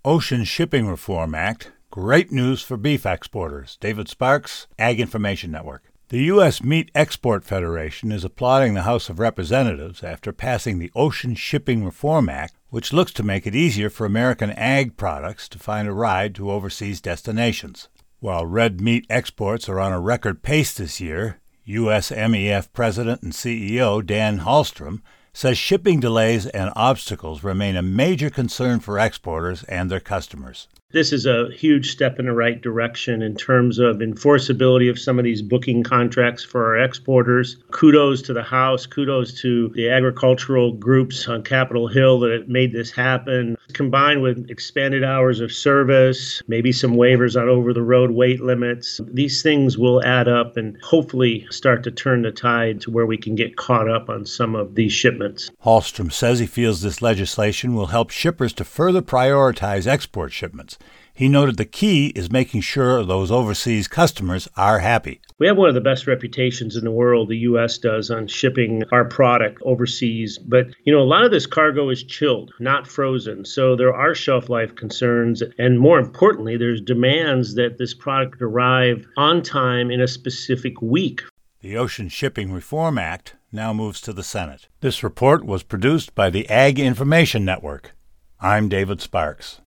Ocean Shipping Reform Act, great news for beef exporters. David Sparks, Ag Information Network. The U.S. Meat Export Federation is applauding the House of Representatives after passing the Ocean Shipping Reform Act, which looks to make it easier for American ag products to find a ride to overseas destinations. While red meat exports are on a record pace this year, USMEF President and CEO Dan Hallstrom says shipping delays and obstacles remain a major concern for exporters and their customers. This is a huge step in the right direction in terms of enforceability of some of these booking contracts for our exporters. Kudos to the House, kudos to the agricultural groups on Capitol Hill that made this happen. Combined with expanded hours of service, maybe some waivers on over-the-road weight limits, these things will add up and hopefully start to turn the tide to where we can get caught up on some of these shipments. Hallstrom says he feels this legislation will help shippers to further prioritize export shipments. He noted the key is making sure those overseas customers are happy. We have one of the best reputations in the world, the U.S. does, on shipping our product overseas. But, a lot of this cargo is chilled, not frozen. So there are shelf life concerns. And more importantly, there's demands that this product arrive on time in a specific week. The Ocean Shipping Reform Act now moves to the Senate. This report was produced by the Ag Information Network. I'm David Sparks.